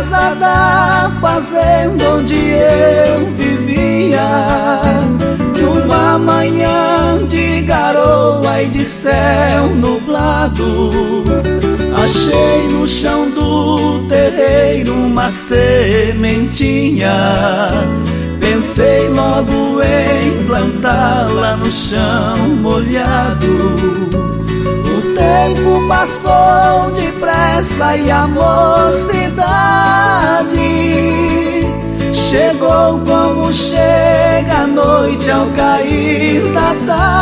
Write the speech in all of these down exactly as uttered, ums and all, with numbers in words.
casa da fazenda onde eu vivia, numa manhã de garoa e de céu nublado, achei no chão do terreiro uma sementinha. Pensei logo em plantá-la no chão molhado. O tempo passou depressa e a mocidade chegou como chega a noite ao cair da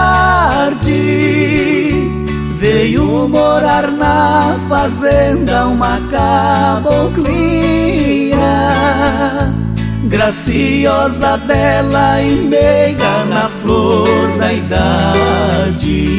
tarde. Veio morar na fazenda uma caboclinha, graciosa, bela e meiga na flor da idade.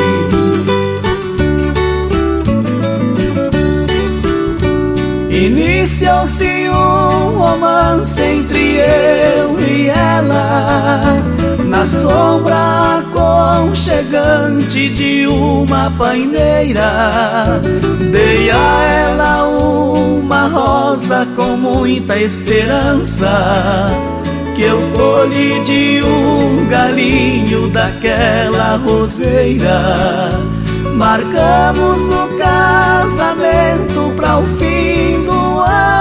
Iniciou-se um romance entre eu e ela, na sombra aconchegante de uma paineira. Dei a ela uma rosa com muita esperança, que eu colhi de um galinho daquela roseira. Marcamos o casamento para o fim do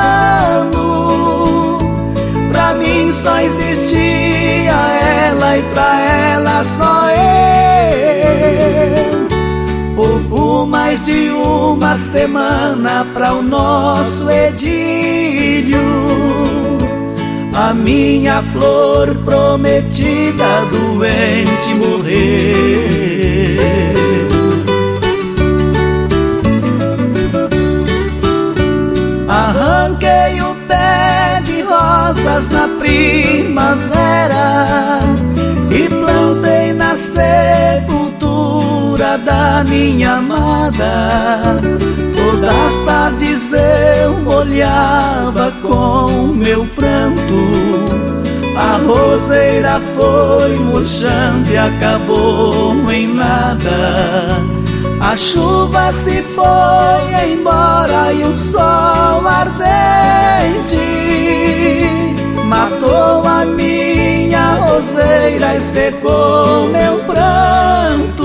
ano. Pra mim só existia ela e pra ela só eu. Pouco mais de uma semana pra o nosso idílio, a minha flor prometida doente morreu. Arranquei o pé de rosas na primavera e plantei na sepultura da minha amada. Todas as tardes eu molhava com meu pranto. A roseira foi murchando e acabou em nada. A chuva se foi embora e o sol ardente matou a minha roseira e secou meu pranto.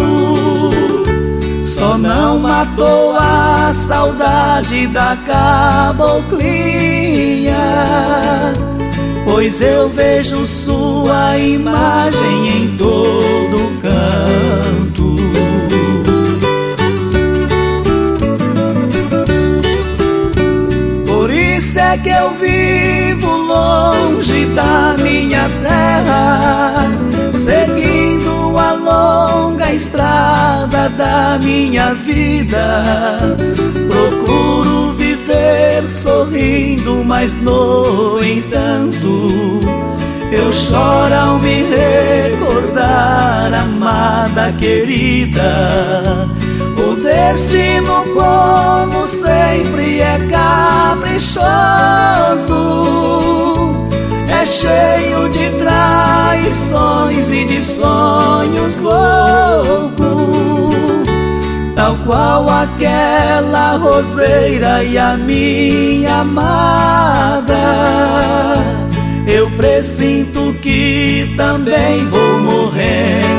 Só não matou a saudade da caboclinha, pois eu vejo sua imagem em todo canto. Por isso é que eu vivo longe da minha terra, seguindo a longa estrada da minha vida. Procuro viver sorrindo, mas no entanto eu choro ao me recordar, amada querida. O destino, como sempre, é caprichoso, é cheio de traições e de sonhos loucos. Tal qual aquela roseira e a minha amada, eu presinto que também vou morrer.